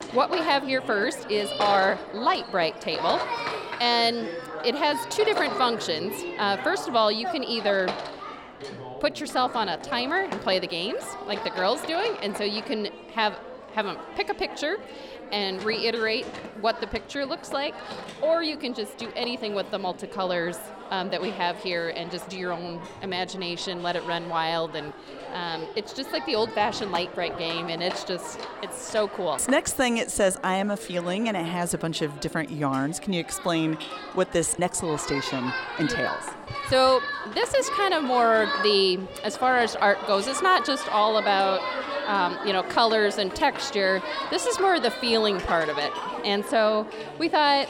What we have here first is our Lite-Brite table, and it has two different functions. First of all, you can either put yourself on a timer and play the games like the girls doing, and so you can have them pick a picture and reiterate what the picture looks like, or you can just do anything with the multicolors that we have here and just do your own imagination, let it run wild, and it's just like the old-fashioned Lite-Brite game, and it's so cool. This next thing, it says I Am a Feeling, and it has a bunch of different yarns. Can you explain what this next little station entails? So this is kind of more as far as art goes, it's not just all about colors and texture. This is more the feeling part of it. And so we thought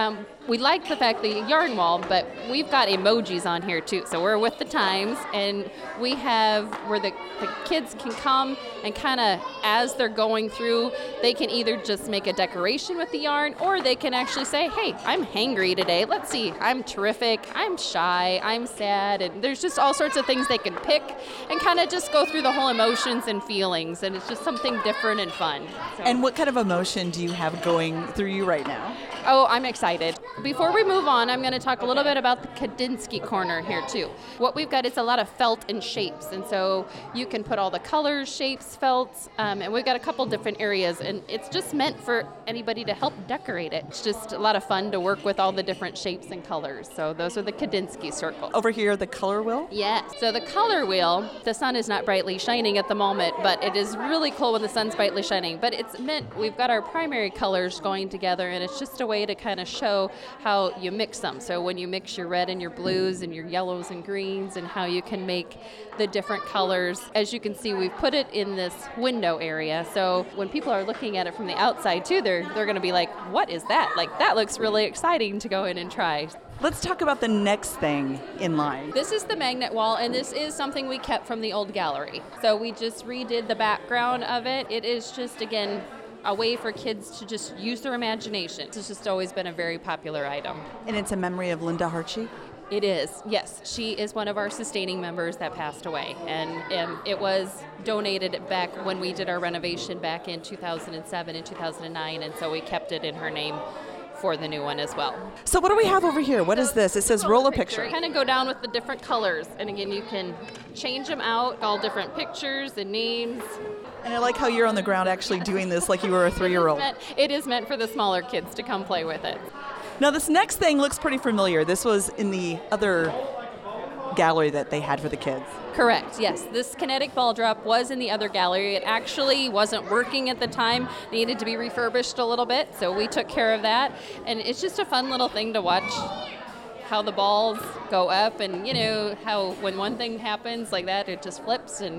we liked the fact the yarn wall, but we've got emojis on here too. So we're with the times, and we have where the kids can come and kind of, as they're going through, they can either just make a decoration with the yarn, or they can actually say, hey, I'm hangry today. Let's see, I'm terrific, I'm shy, I'm sad, and there's just all sorts of things they can pick and kind of just go through the whole emotions and feelings, and it's just something different and fun. So. And what kind of emotion do you have going through you right now? Oh, I'm excited. Before we move on, I'm going to talk a little bit about the Kandinsky corner here too. What we've got is a lot of felt and shapes, and so you can put all the colors, shapes, felts, and we've got a couple different areas, and it's just meant for anybody to help decorate it. It's just a lot of fun to work with all the different shapes and colors. So those are the Kandinsky circles. Over here, the color wheel? Yes. So the color wheel, the sun is not brightly shining at the moment, but it is really cool when the sun's brightly shining. But it's meant, we've got our primary colors going together, and it's just a way to kind of show how you mix them. So when you mix your red and your blues and your yellows and greens, and how you can make the different colors. As you can see, we've put it in this window area. So when people are looking at it from the outside too, they're going to be like, what is that? Like, that looks really exciting to go in and try. Let's talk about the next thing in line. This is the magnet wall, and this is something we kept from the old gallery. So we just redid the background of it. It is just, again, a way for kids to just use their imagination. It's just always been a very popular item. And it's a memory of Linda Hartshee? It is, yes. She is one of our sustaining members that passed away, and it was donated back when we did our renovation back in 2007 and 2009, and so we kept it in her name for the new one as well. So what do we have over here? What is this? It says roll a picture. Kind of go down with the different colors, and again, you can change them out, all different pictures and names. And I like how you're on the ground actually doing this like you were a 3-year-old. It is meant for the smaller kids to come play with it. Now this next thing looks pretty familiar. This was in the other gallery that they had for the kids. Correct, yes. This kinetic ball drop was in the other gallery. It actually wasn't working at the time. It needed to be refurbished a little bit, so we took care of that. And it's just a fun little thing to watch how the balls go up, and how when one thing happens like that, it just flips, and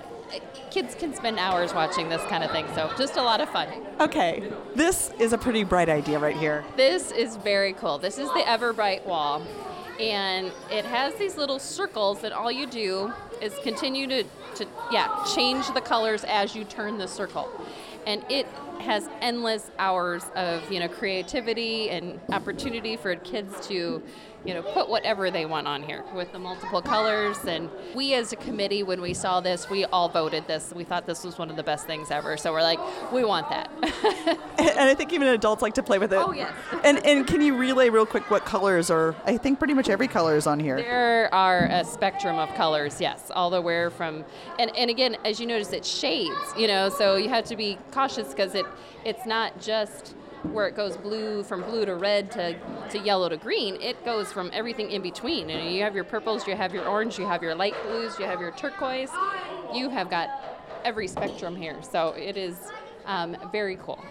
kids can spend hours watching this kind of thing, so just a lot of fun. Okay, this is a pretty bright idea right here. This is very cool. This is the Everbright wall, and it has these little circles that all you do is continue to change the colors as you turn the circle. And it has endless hours of creativity and opportunity for kids to put whatever they want on here with the multiple colors. And we as a committee, when we saw this, we all voted this. We thought this was one of the best things ever. So we're like, we want that. And I think even adults like to play with it. Oh, yes. And can you relay real quick what colors are? I think pretty much every color is on here. There are a spectrum of colors, yes, all the way from, and again, as you notice, it's shades, so you have to be cautious because it's not just where it goes from blue to red to yellow to green. It goes from everything in between. And you have your purples, you have your orange, you have your light blues, you have your turquoise. You have got every spectrum here. So it is very cool.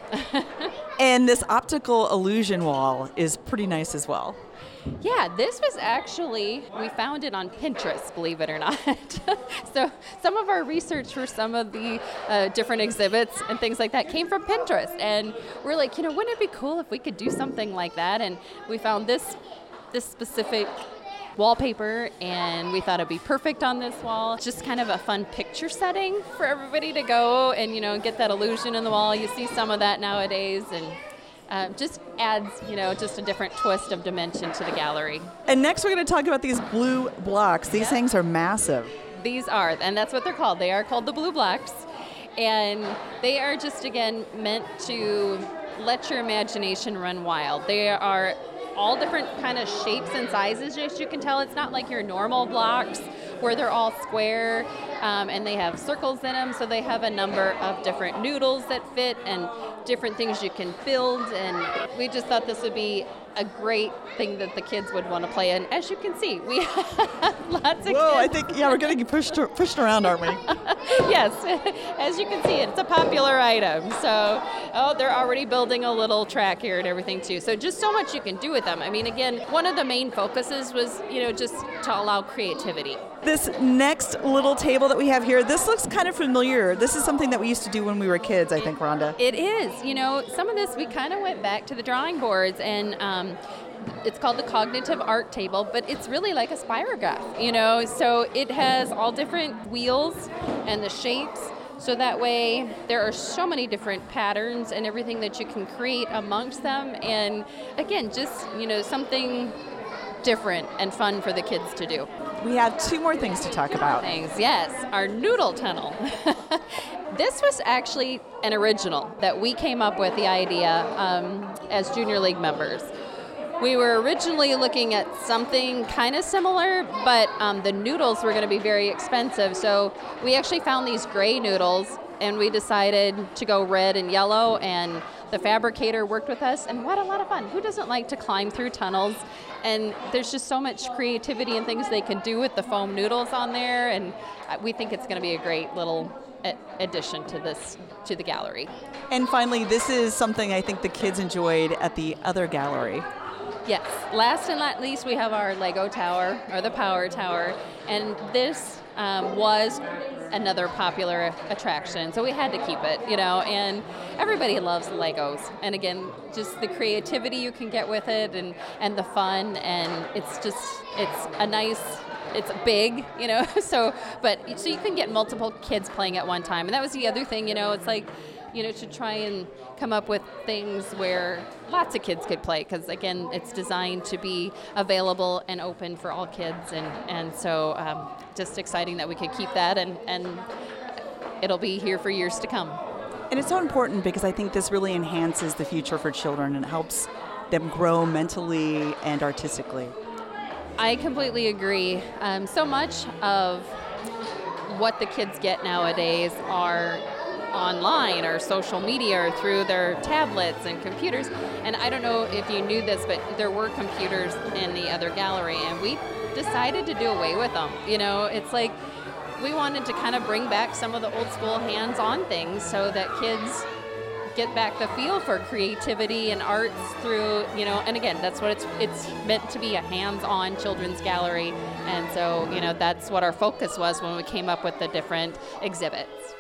And this optical illusion wall is pretty nice as well. Yeah, this was actually, we found it on Pinterest, believe it or not. So some of our research for some of the different exhibits and things like that came from Pinterest. And we're like, wouldn't it be cool if we could do something like that? And we found this specific wallpaper, and we thought it'd be perfect on this wall. It's just kind of a fun picture setting for everybody to go and, get that illusion in the wall. You see some of that nowadays, and just adds, just a different twist of dimension to the gallery. And next we're going to talk about these blue blocks. These things are massive. These are, and that's what they're called. They are called the blue blocks. And they are just, again, meant to let your imagination run wild. They are all different kind of shapes and sizes, as you can tell. It's not like your normal blocks where they're all square and they have circles in them. So they have a number of different noodles that fit and different things you can build. And we just thought this would be a great thing that the kids would want to play in. As you can see, we have lots of Whoa, kids. I think, we're getting pushed around, aren't we? Yes, as you can see, it's a popular item. So, they're already building a little track here and everything too. So just so much you can do with them. I mean, again, one of the main focuses was, just to allow creativity. This next little table that we have here, this looks kind of familiar. This is something that we used to do when we were kids, I think, Rhonda. It is. Some of this, we kind of went back to the drawing boards, and it's called the cognitive art table, but it's really like a spirograph, so it has all different wheels and the shapes, so that way there are so many different patterns and everything that you can create amongst them, and again, just, something different and fun for the kids to do. We have two more things to talk about. Yes, our noodle tunnel. This was actually an original that we came up with, the idea, as Junior League members. We were originally looking at something kind of similar, but the noodles were going to be very expensive. So we actually found these gray noodles, and we decided to go red and yellow, and the fabricator worked with us, and what a lot of fun. Who doesn't like to climb through tunnels? And there's just so much creativity and things they can do with the foam noodles on there, and we think it's going to be a great little addition to the gallery. And finally, this is something I think the kids enjoyed at the other gallery. Yes. Last and not least, we have our Lego Tower, or the Power Tower, and this was another popular attraction, so we had to keep it, and everybody loves Legos. And again, just the creativity you can get with it, and the fun, and it's big, so you can get multiple kids playing at one time. And that was the other thing, it's like, to try and come up with things where lots of kids could play, because again, it's designed to be available and open for all kids, and so just exciting that we could keep that, and it'll be here for years to come. And it's so important because I think this really enhances the future for children and helps them grow mentally and artistically. I completely agree. So much of what the kids get nowadays are online or social media or through their tablets and computers. And I don't know if you knew this, but there were computers in the other gallery, and we decided to do away with them. It's like we wanted to kind of bring back some of the old school hands-on things so that kids get back the feel for creativity and arts through, and again, that's what it's meant to be, a hands-on children's gallery. And so, that's what our focus was when we came up with the different exhibits.